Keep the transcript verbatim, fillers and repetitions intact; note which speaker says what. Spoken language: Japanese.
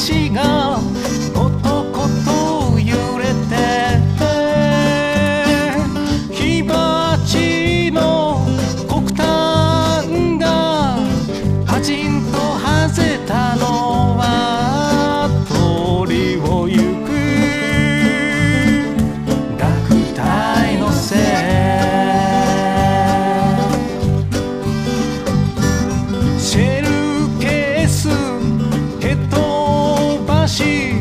Speaker 1: 足がコトコト揺れて火鉢の黒炭がパチンと外れたのは通りを行く楽隊のせいシェルケース蹴飛ばし